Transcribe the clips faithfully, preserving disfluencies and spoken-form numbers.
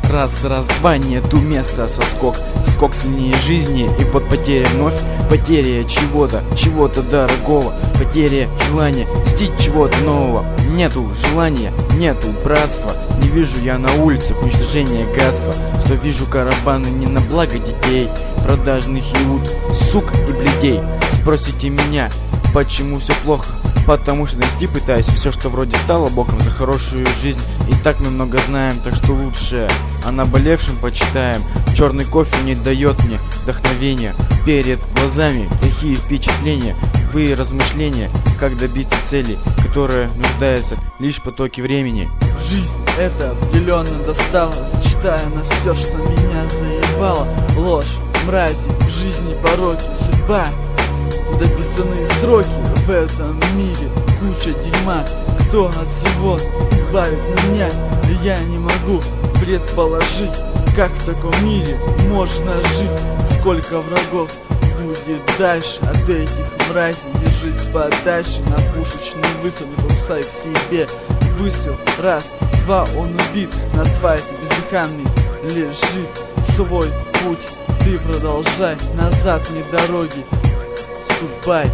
Раз, раз, два, нету места, соскок. Соскок сильнее жизни, и под потеря вновь. Потеря чего-то, чего-то дорогого. Потеря желания мстить чего-то нового. Нету желания, нету братства. Не вижу я на улицах уничтожения гадства. Что вижу караваны не на благо детей, продажных иуд, сук и бледей. Спросите меня, почему все плохо? Потому что найти пытаюсь все, что вроде стало боком за хорошую жизнь. И так мы много знаем, так что лучше о наболевшем почитаем. Черный кофе не дает мне вдохновения. Перед глазами плохие впечатления. Вы размышления, как добиться цели, которая нуждается лишь в потоке времени. Жизнь это определенно достала, зачитая на все, что меня заебало. Ложь, мрази, в жизни пороки, судьба. Дописанные строки в этом мире, куча дерьма. Кто от всего избавит меня? Я не могу предположить, как в таком мире можно жить. Сколько врагов будет дальше от этих мразей? Держись подальше, на пушечный выстрел не покусай к себе. Выстрел, раз, два, он убит. На асфальте бездыханный лежит. Свой путь ты продолжай, назад не дороги ступай.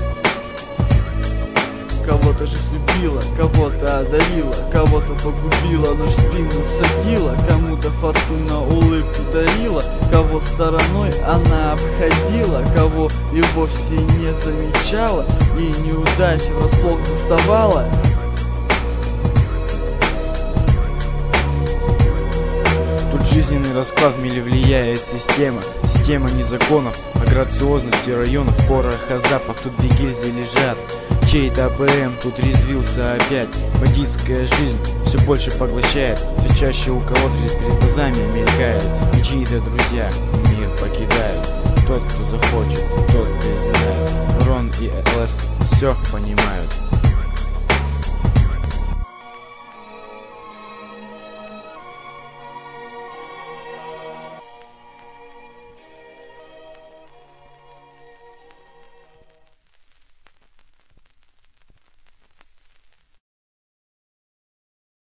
Кого-то жизнь любила, кого-то одарила, кого-то погубила, нож в спину садила, кому-то фортуна улыбку дарила, кого стороной она обходила, кого и вовсе не замечала, и неудача врасплох заставала. Тут жизненный расклад в мире влияет система. Система не законов, а грациозности районов. Порох, а запах, тут две гильзы лежат. Чей-то АПМ тут резвился опять. Бандитская жизнь все больше поглощает. Все чаще у кого-то здесь перед глазами мелькает. И чьи-то друзья мир покидают. Тот, кто захочет, тот, кто знает. Рон и ЛС все понимают.